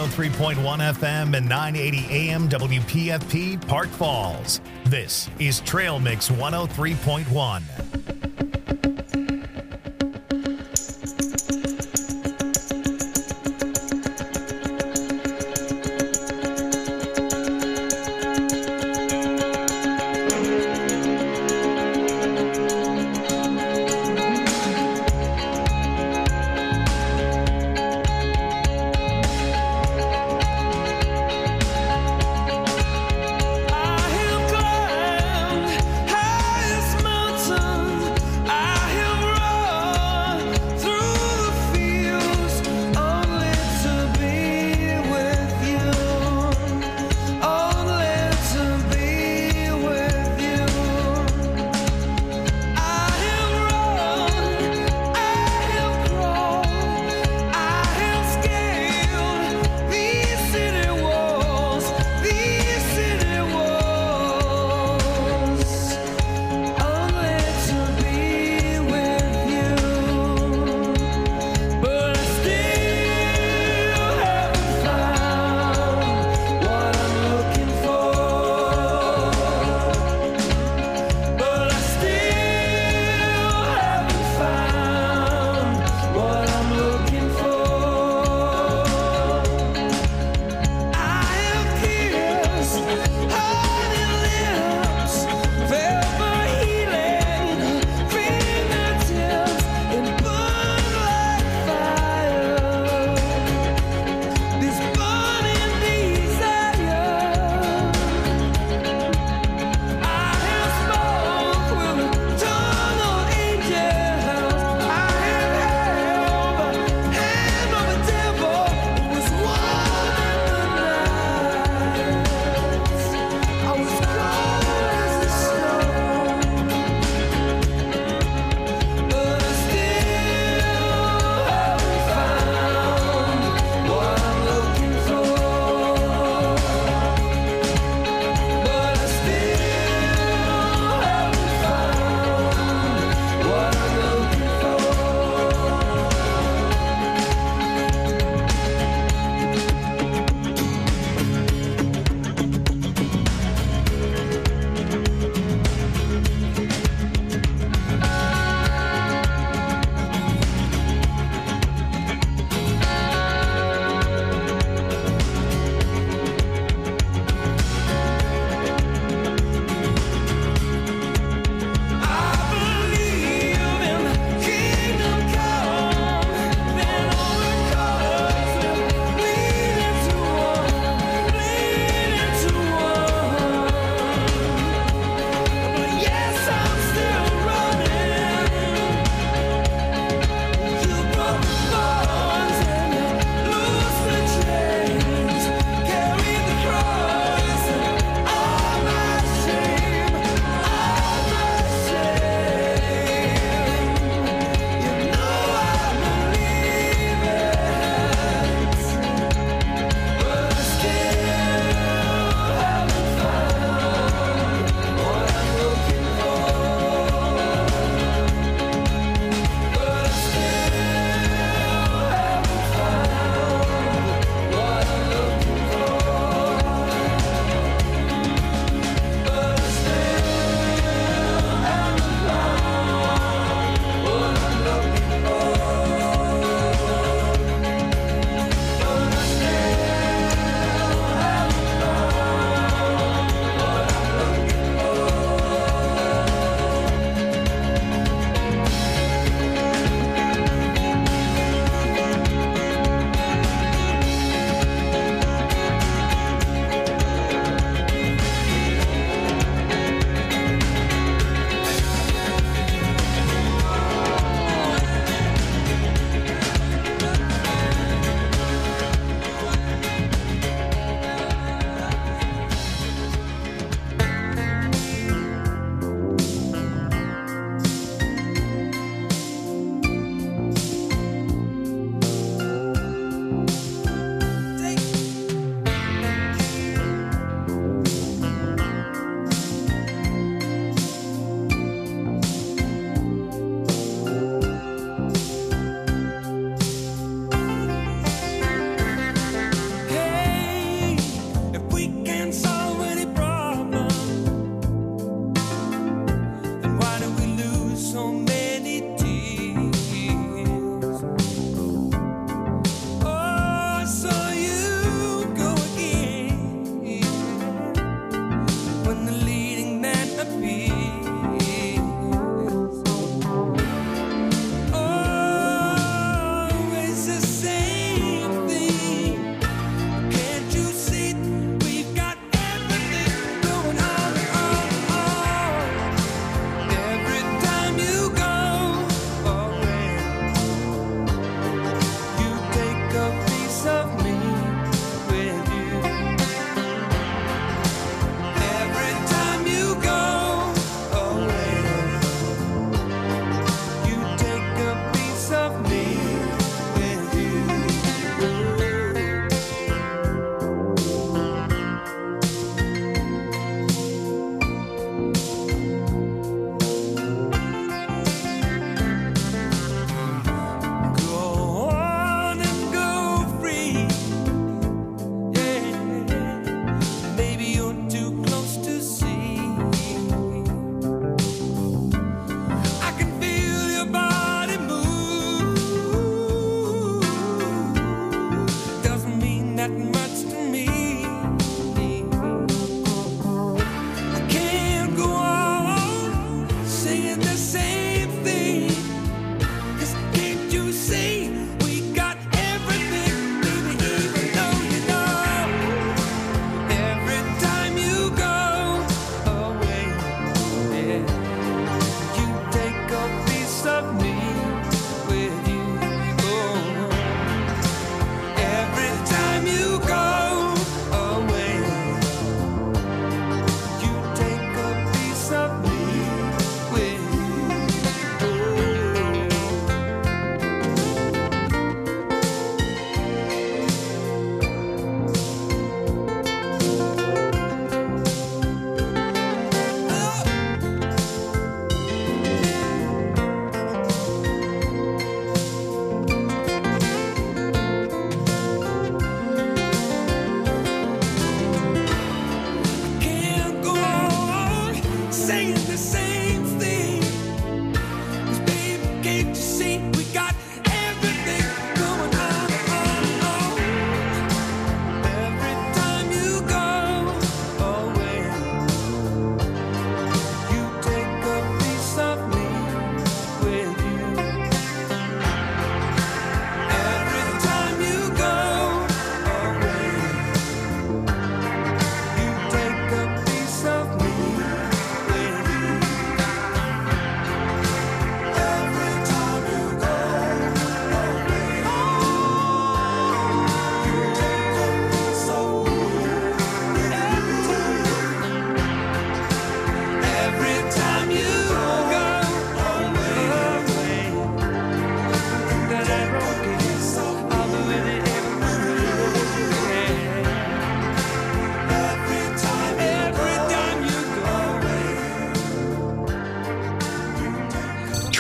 103.1 FM and 980 AM WPFP Park Falls. This is Trail Mix 103.1. I have climbed highest mountain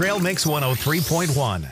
Trail Mix 103.1.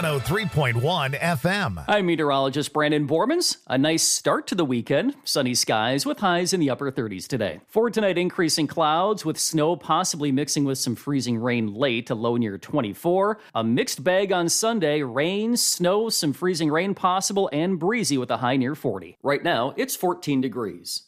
103.1 FM. I'm meteorologist Brandon Bormans. A nice start to the weekend. Sunny skies with highs in the upper 30s today. For tonight, increasing clouds with snow possibly mixing with some freezing rain late, a low near 24. A mixed bag on Sunday. Rain, snow, some freezing rain possible, and breezy with a high near 40. Right now, it's 14 degrees.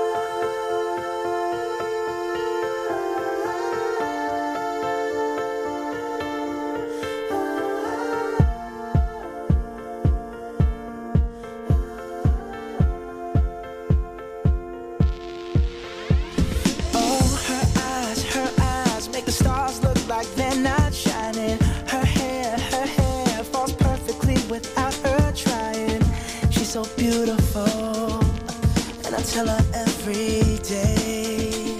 So beautiful, and I tell her every day.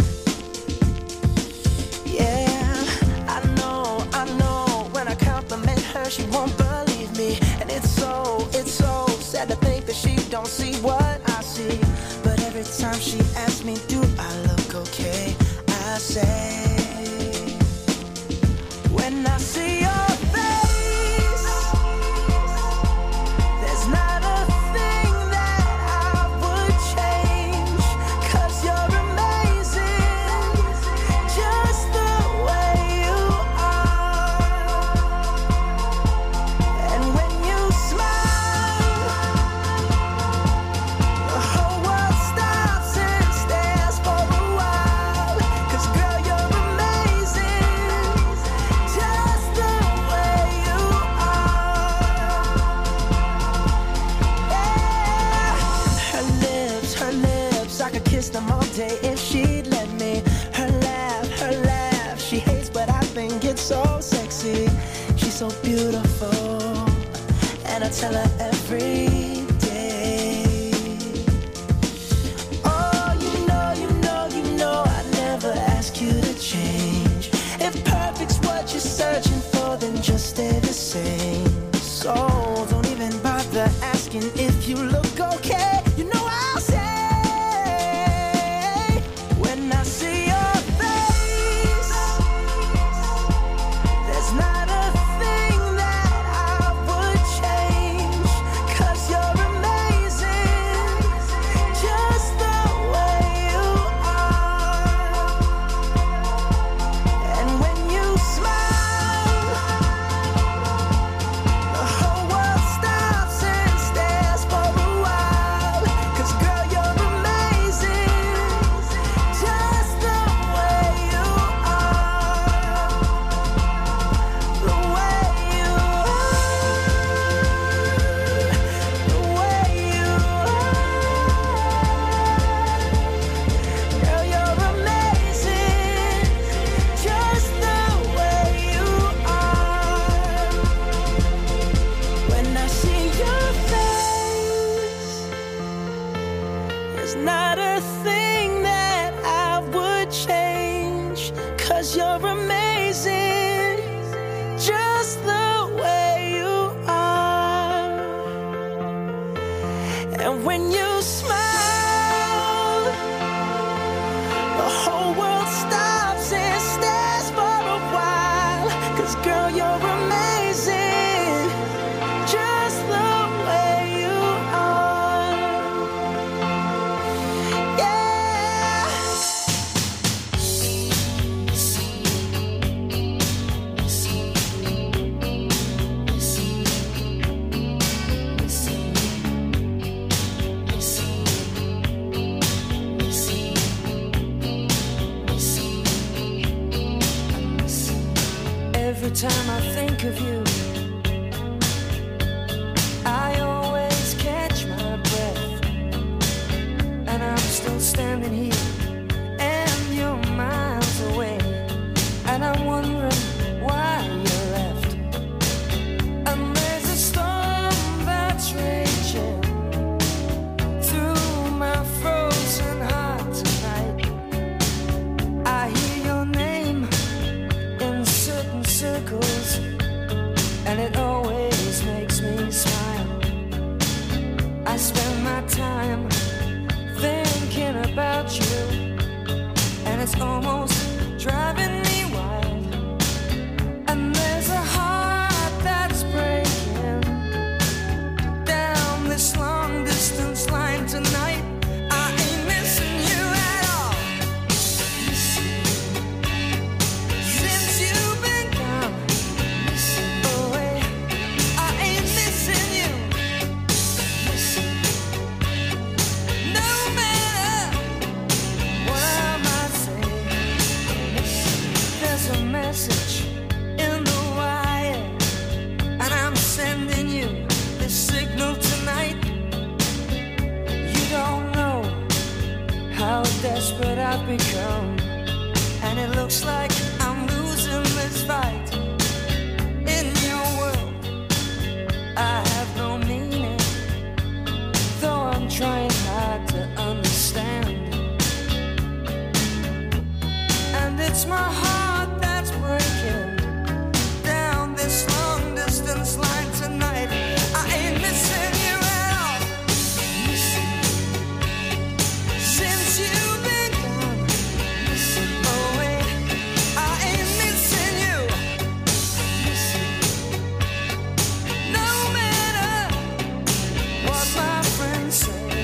Yeah, I know, when I compliment her, she won't believe me. And it's so sad to think that she don't see what I see. But every time she asks me, do I look okay? I say, when I see your face, there's not a them all day if she'd let me. Her laugh, she hates, but I think it's so sexy. She's so beautiful, and I tell her every day. Oh, you know, I never ask you to change. If perfect's what you're searching for, then just stay the same. So don't even bother asking if you look okay. You know I'll say, every time I think of you, I always catch my breath, and I'm still standing here, and you're miles away, and I'm wondering why you left. And there's a storm that's raging through my frozen heart tonight. I hear your name in certain circles, and it always makes me smile. I spend my time thinking about you. I've become, and it looks like I'm losing this fight. In your world, I have no meaning, though I'm trying hard to understand. And it's my heart that's breaking down this long distance line tonight. I ain't missing you at all. Since you've been gone, oh wait, I ain't missing you. No matter what my friends say,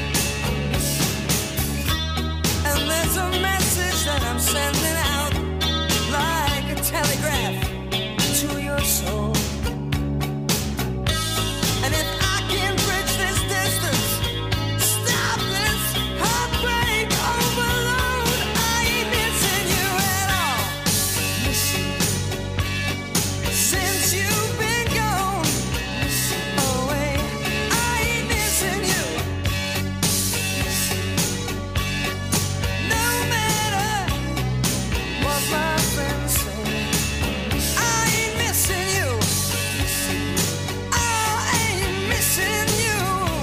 and there's a message that I'm sending out like a telegraph to your soul. And if I can bridge this distance, stop this heartbreak overload, I ain't missing you at all. Since you've been gone, oh wait, I ain't missing you. No matter what my friends say, I ain't missing you. I ain't missing you.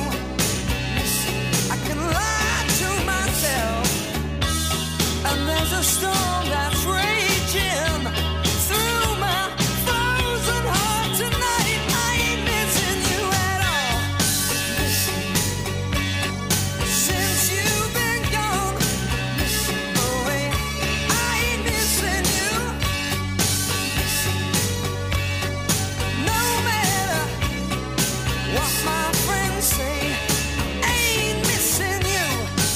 I can lie to myself, and there's a storm that's raging through my frozen heart tonight. I ain't missing you at all. Since you've been gone, oh wait, I ain't missing you. No matter what my friends say, ain't missing you.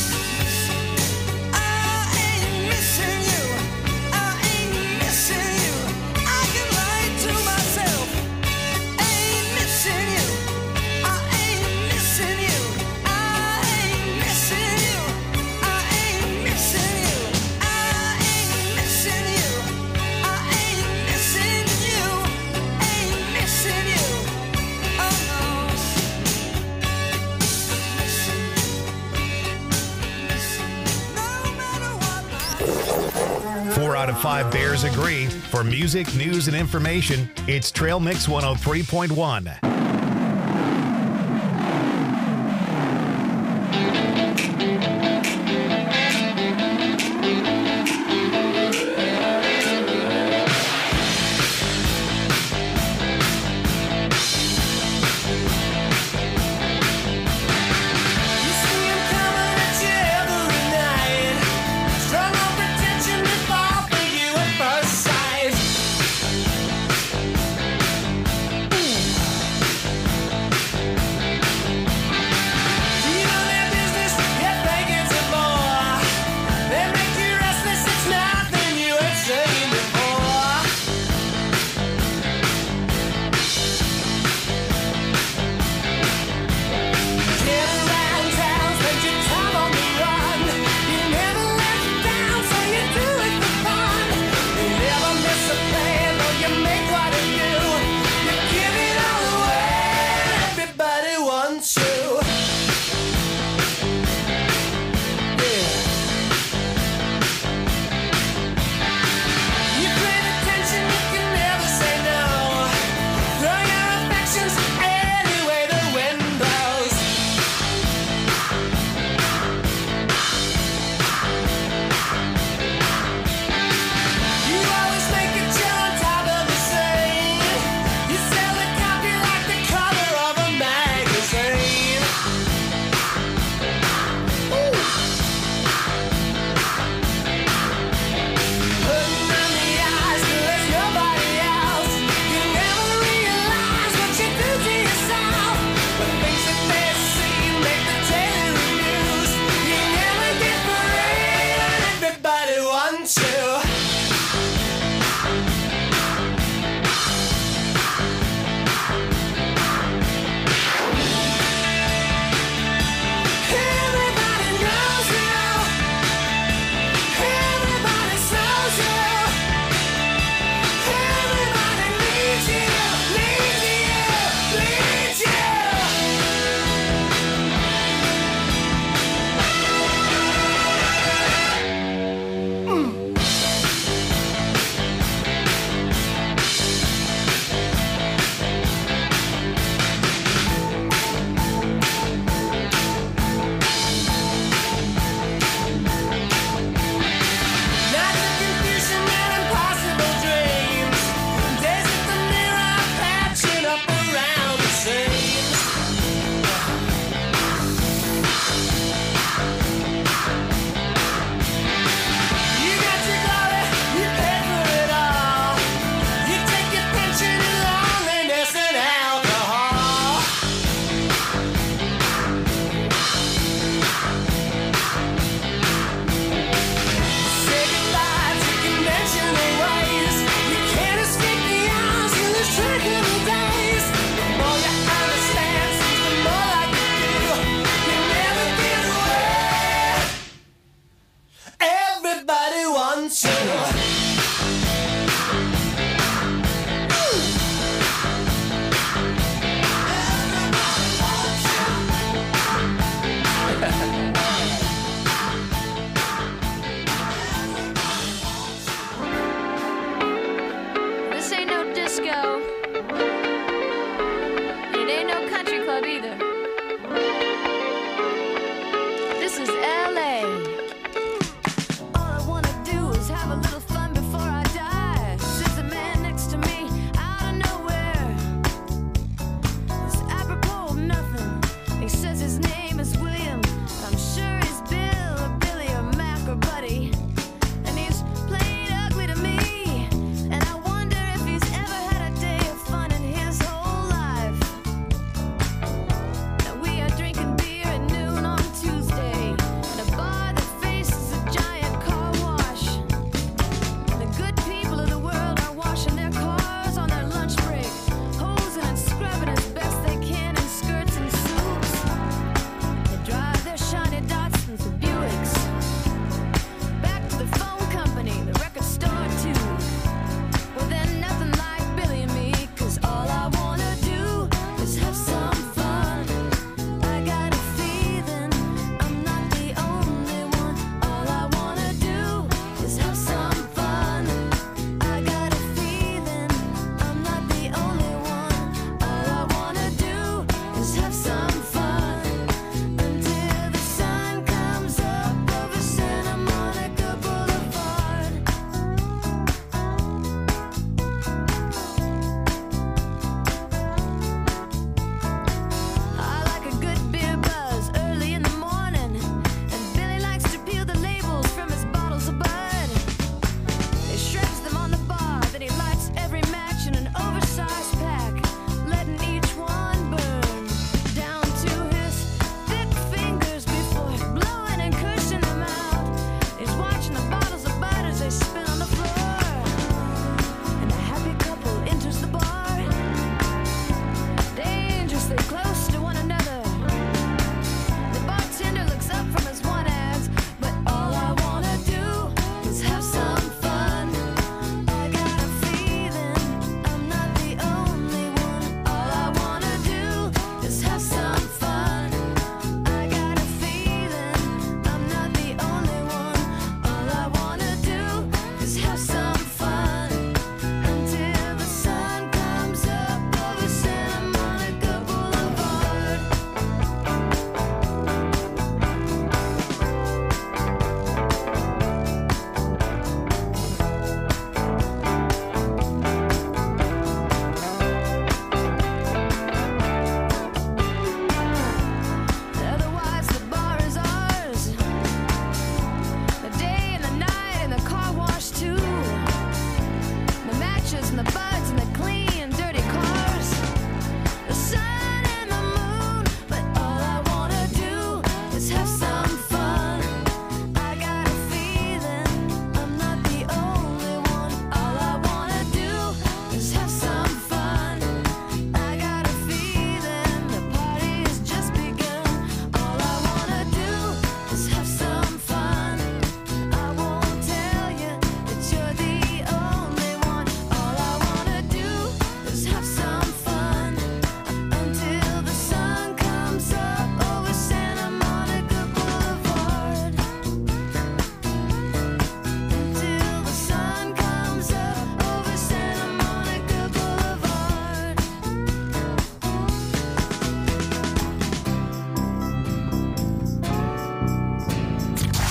I ain't missing you. I ain't missing you. I can lie to myself. Ain't missing you. I ain't missing you. I ain't missing you. I ain't missing you. I ain't missing you. I ain't missing you. Ain't missing you. Oh no. 4 out of 5 Bears agree. For music, news, and information, it's Trail Mix 103.1. You see him coming at you every night. Strong on pretension to fall for you at first sight.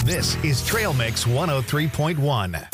This is Trail Mix 103.1.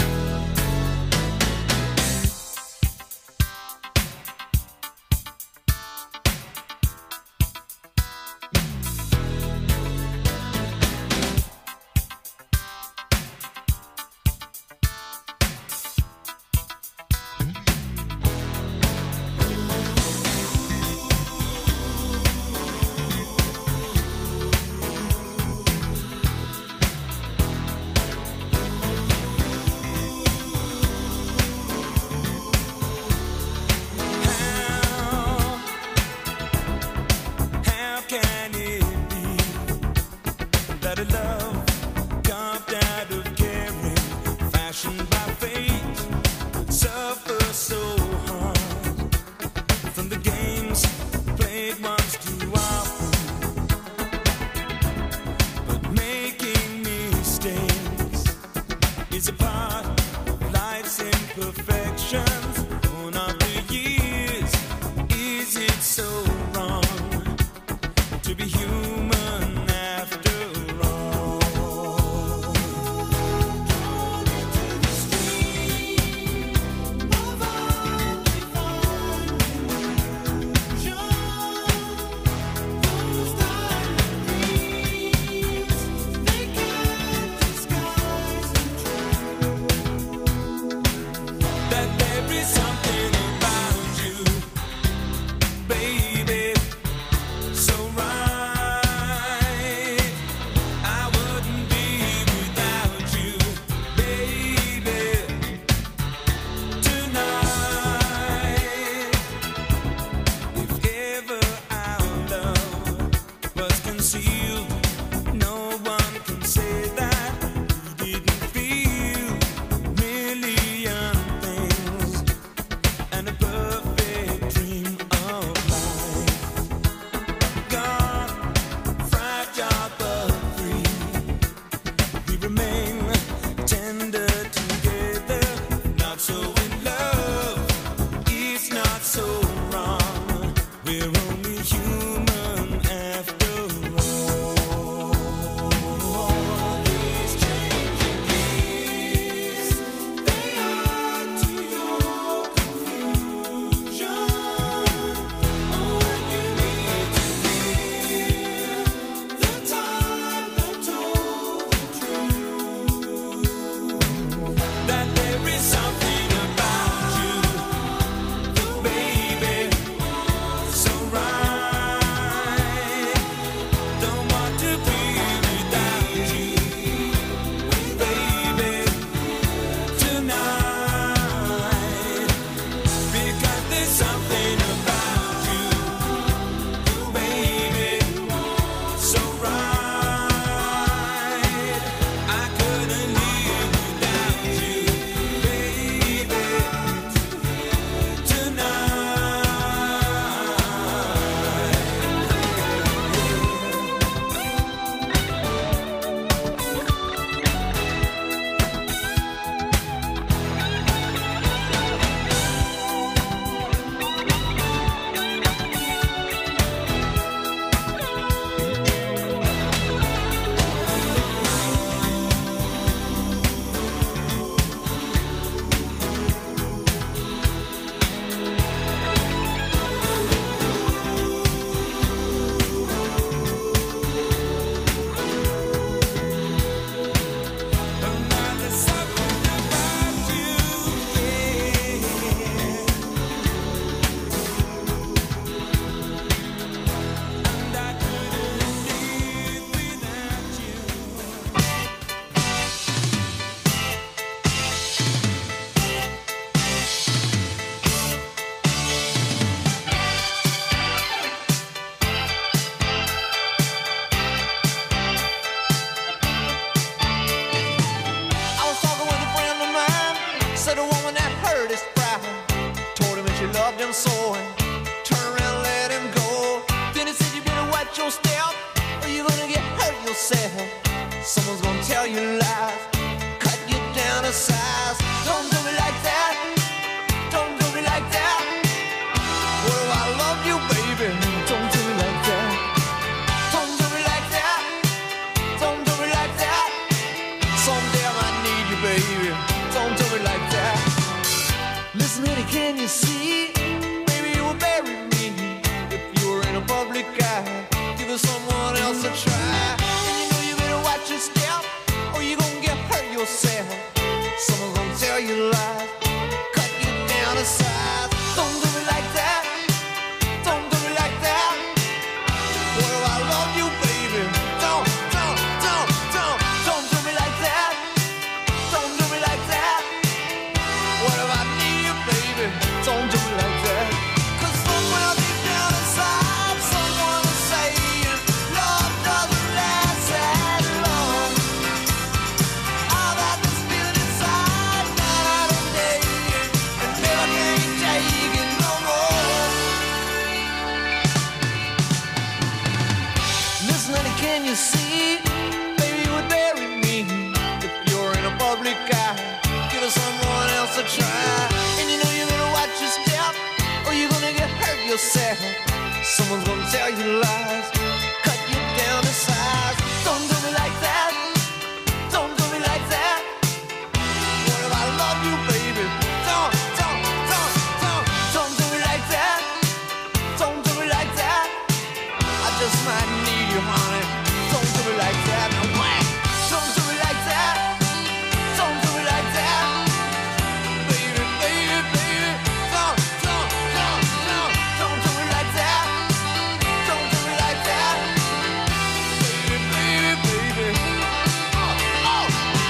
sad. Someone's gonna tell you lies, cut you down to size. Don't do me like that. Don't do me like that. What if I love you, baby? Don't do me like that. Don't do me like that. I just might need you, honey. Don't do me like that. Now whack. Don't do me like that. Don't do me like that. Baby, baby, baby. Don't do me like that. Don't do me like that. Baby, baby, baby. Oh.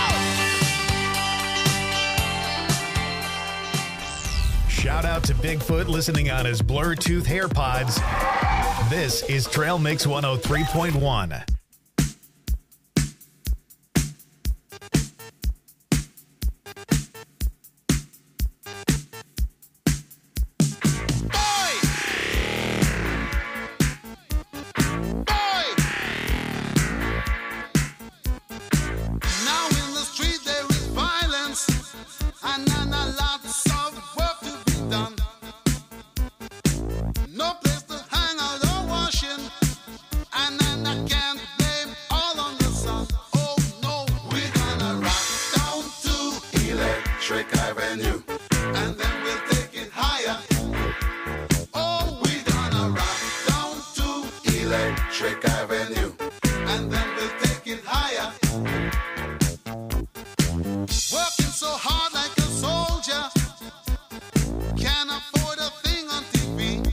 Shout out to Bigfoot listening on his Bluetooth AirPods. This is Trail Mix 103.1. Now in the street there is violence, and lots of work to be done. No place to hang out or washing, and I can't blame all on the sun. Oh no, we're gonna rock down to Electric Avenue, and then we'll take it higher. Oh, we're gonna rock down to Electric Avenue, and then we'll take it higher. Working so hard like a soldier, can't afford a thing on TV.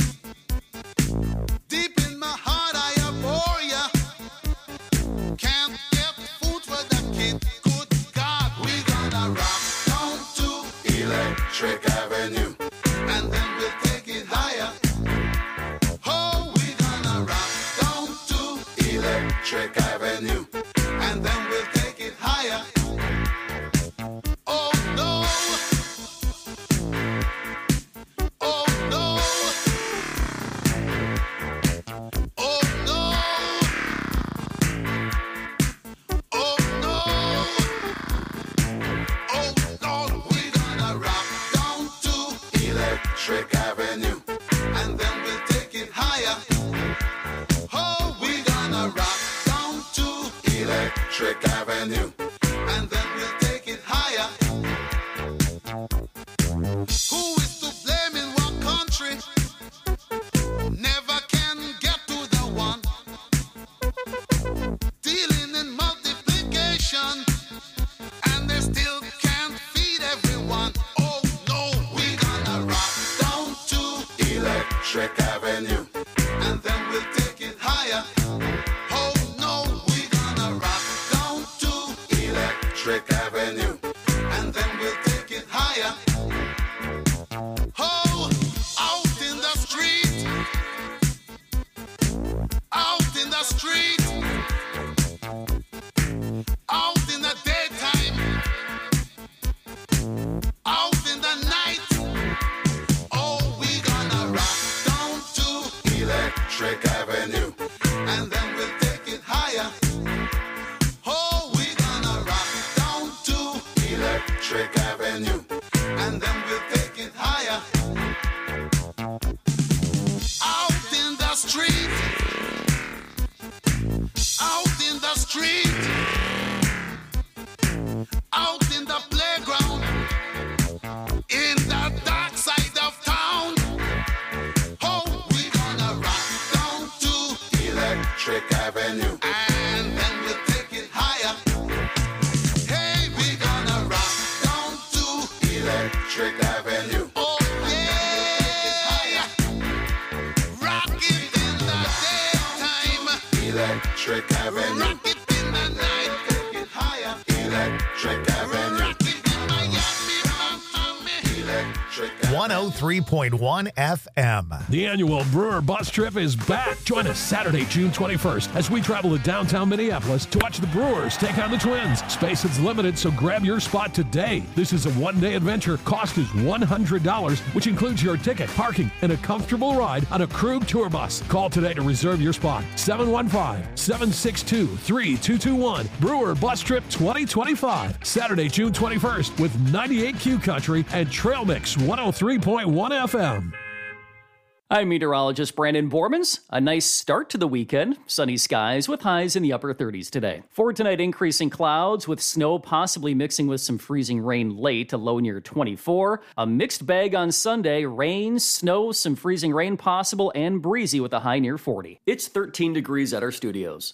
Deep in my heart I abhor ya. Can't get food for the kid. Good God, we gonna rock down to Electric Avenue, and then we'll take it higher. Oh, we gonna rock down to Electric Avenue, and then we'll take it higher. Oh no. Oh no. Oh no. Oh no. Oh Lord, we gonna rock down to Electric Avenue, and then we'll take it higher. Oh, we gonna rock down to Electric Avenue, and then we'll take it higher. Who is to blame in what country? Never can get to the one. Dealing in multiplication, and they still can't feed everyone. Oh no, we gonna rock down to Electric Avenue, and then we'll take it higher. Oh no, we gonna rock down to Electric Avenue, and then we'll take it higher. Oh, out in the street, out in the street, out in the daytime, out in the night. Oh, we gonna rock down to Electric Avenue, and then we'll take it higher. Oh, we gonna rock down to Electric Avenue, and then we'll take it higher. Out in the street, out in the street, out in the playground, in the dark side of town. Oh, we gonna rock down to Electric Avenue, and then we'll take it higher. Hey, we gonna rock down to Electric Avenue. Oh yeah, rock it in the daytime, Electric Avenue. Rock it in the night, take it higher. Electric Avenue. Rock it in Miami, Electric Avenue. 103.1 FM. The annual Brewer Bus Trip is back. Join us Saturday, June 21st, as we travel to downtown Minneapolis to watch the Brewers take on the Twins. Space is limited, so grab your spot today. This is a one-day adventure. Cost is $100, which includes your ticket, parking, and a comfortable ride on a Krug tour bus. Call today to reserve your spot. 715-762-3221. Brewer Bus Trip 2025. Saturday, June 21st with 98Q Country and Trail Mix 103.1 FM. I'm meteorologist Brandon Bormans. A nice start to the weekend. Sunny skies with highs in the upper 30s today. For tonight, increasing clouds with snow possibly mixing with some freezing rain late, a low near 24. A mixed bag on Sunday. Rain, snow, some freezing rain possible, and breezy with a high near 40. It's 13 degrees at our studios.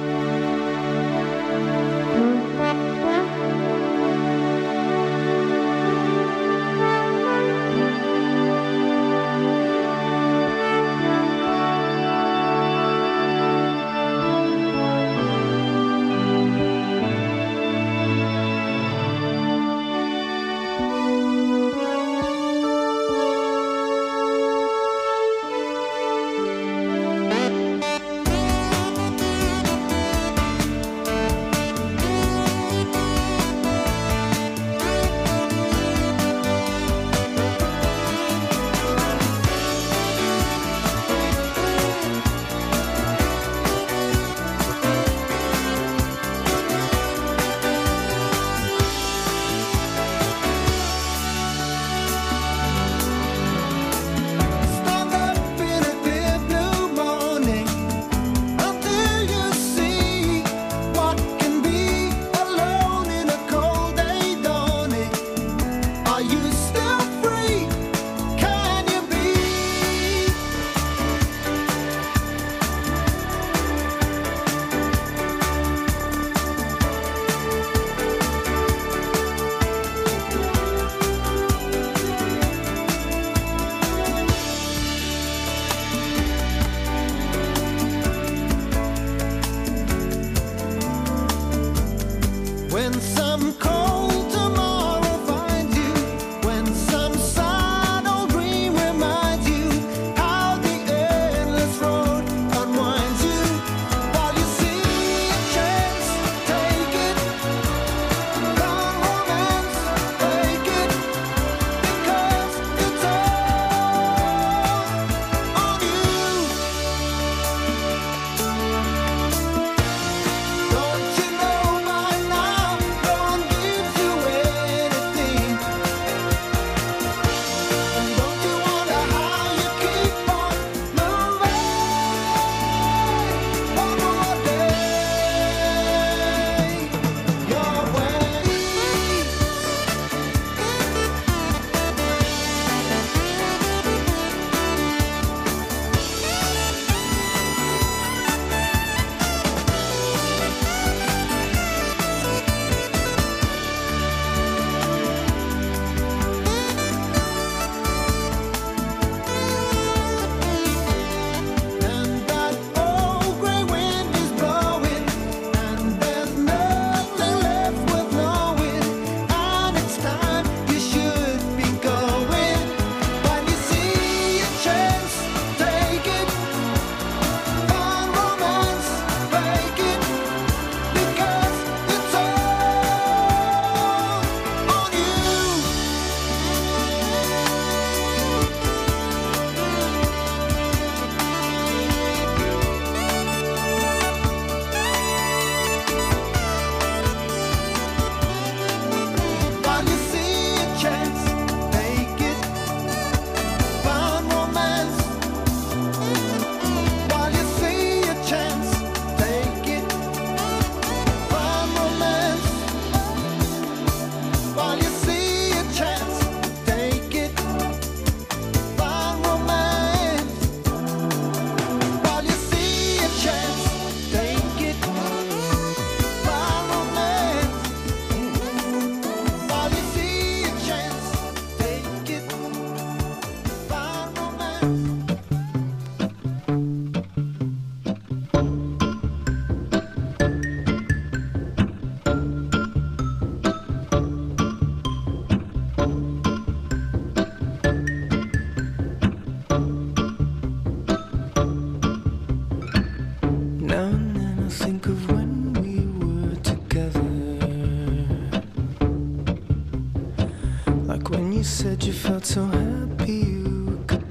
said you felt so happy you could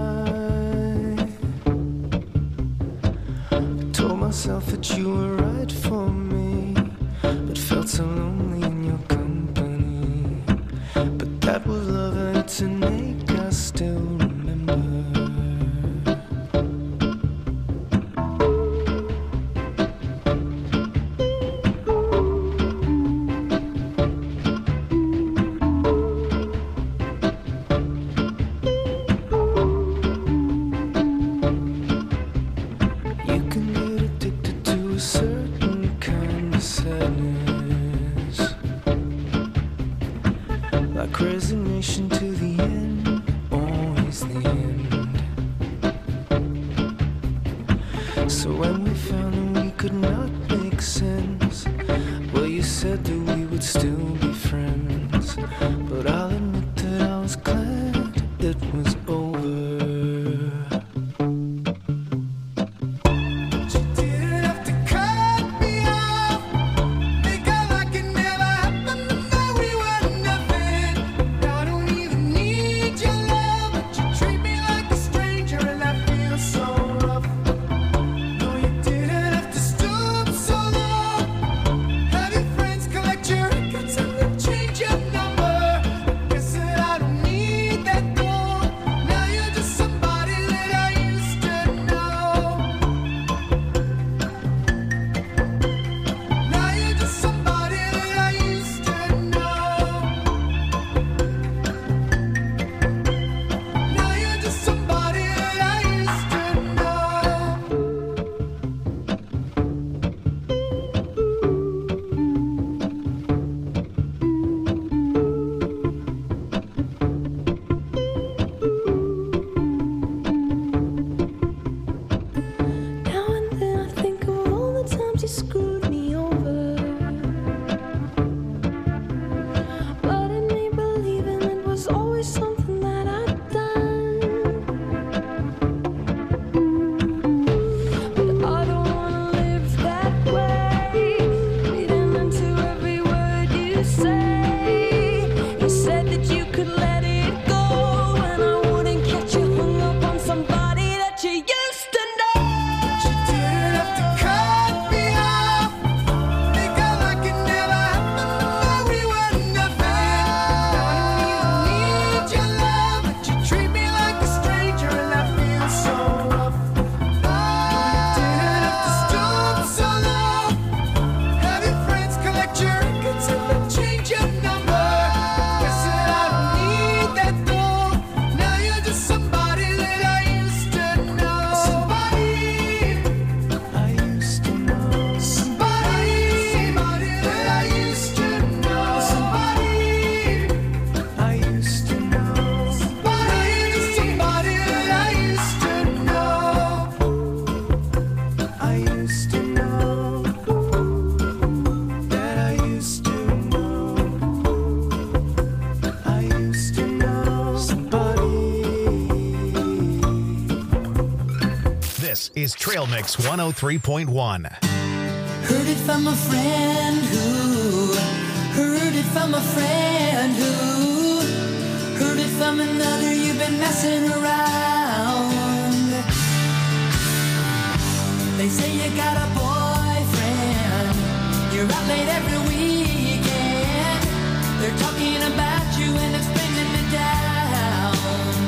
die. I told myself that you were right for me, but felt so lonely in your company. But that was love and it's an ache I still remember. said that we would still be friends, but I'll admit that I was glad it was over. Is Trail Mix 103.1. Heard it from a friend who heard it from a friend who heard it from another. You've been messing around. They say you got a boyfriend, you're out late every weekend. They're talking about you and it's bringing me down.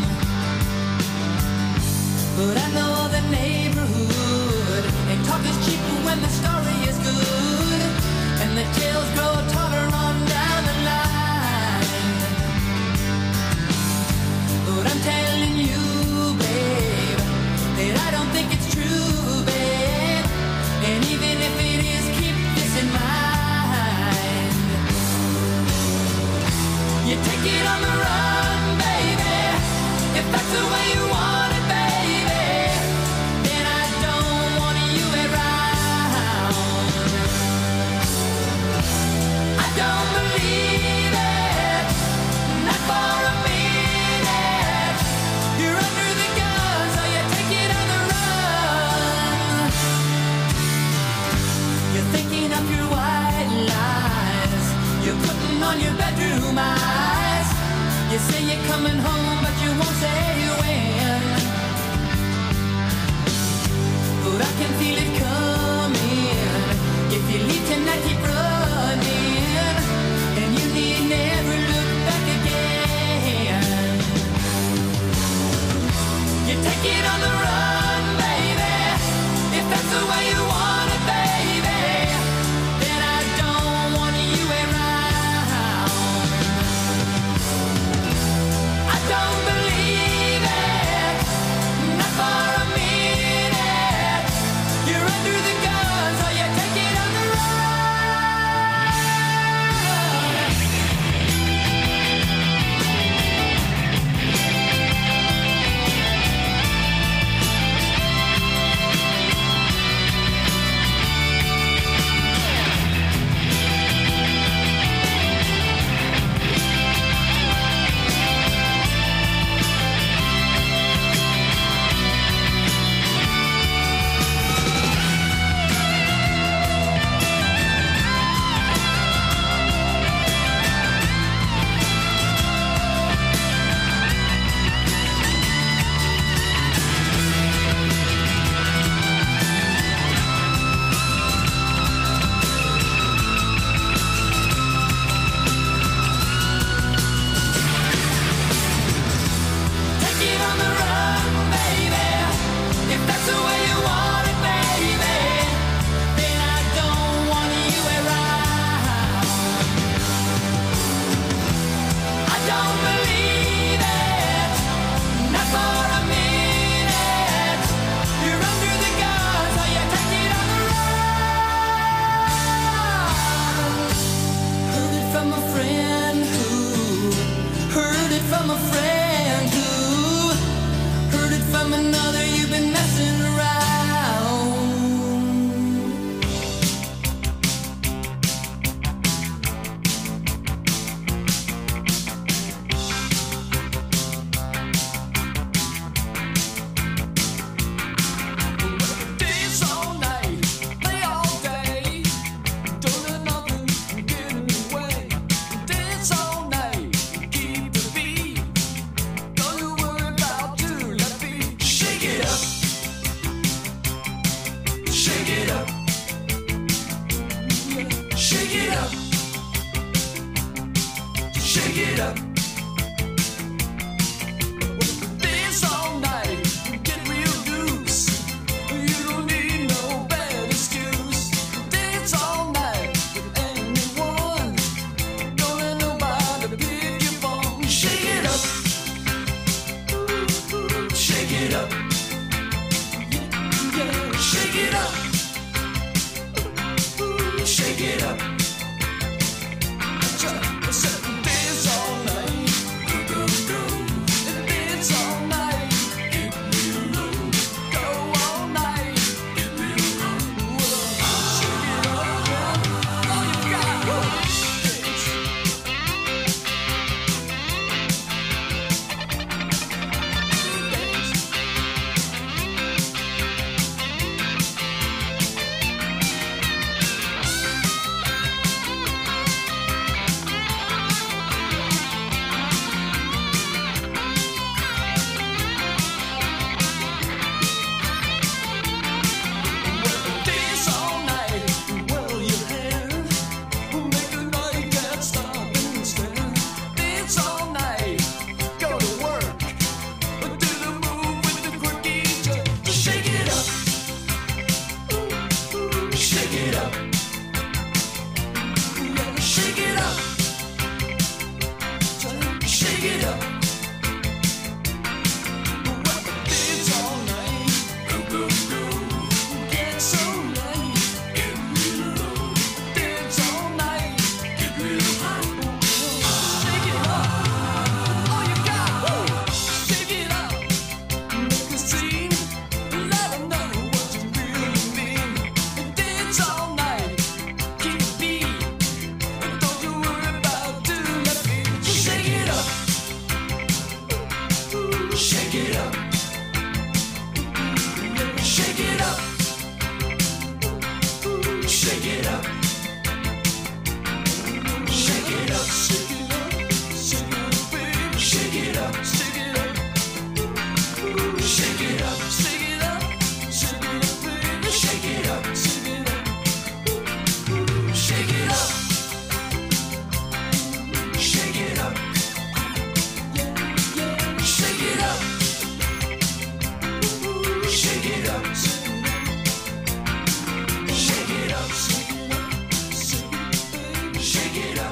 But I know the neighborhood, and talk is cheap when the story is good, and the tales grow taller on down the line. But I'm telling you, babe, that I don't think it's true, babe. And even if it is, keep this in mind. You take it on the run, baby, if that's the way you want it, baby. Then I don't want you around. I don't believe it, not for a minute. You're under the gun, so you take it on the run. You're thinking of your white lies, you're putting on your bedroom eyes. You say you're coming home, but you won't say when. But I can feel it coming. If you leave tonight, keep running, and you need never look back again. You take it on the run, baby, if that's the way you want it, baby. Then I don't want you around. I don't shake it up. Dance all night, get real loose. You don't need no bad excuse. Dance all night with anyone. Don't let nobody pick your phone. Shake it up. Shake it up. Yeah, shake it up. Shake it up. Dance all night. Dance all night. Go all night. Shake it up, yeah. All you got. Dance. Dance all night, whirl your hair. Make a night can't stop and stare. Dance all night, go to work. Do the move with the quirky jerk. Shake it up. Shake it up. Yeah, shake it up. Shake it up. Dance all night. Get so nice. Dance all night. Shake it up. All you got. Shake it up. Make a scene. Let 'em know what you really mean. Dance all night. Keep beat. Don't you worry about doing that beat. Shake it up. Shake it up. Shake it up. Shake it up. Shake it up. Shake it up. Shake it up, baby. Shake it up. Shake it up. Shake it up. Shake it up. Shake it up, baby. Shake it up. Shake it up. Shake it up. Shake it up. Yeah, yeah. Shake it up. Shake it up. Shake it up. Shake it up.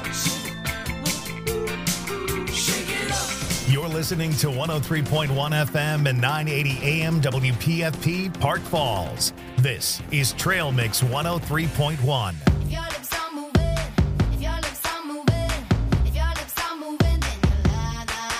Shake it up. You're listening to 103.1 FM and 980 AM WPFP Park Falls. This is Trail Mix 103.1.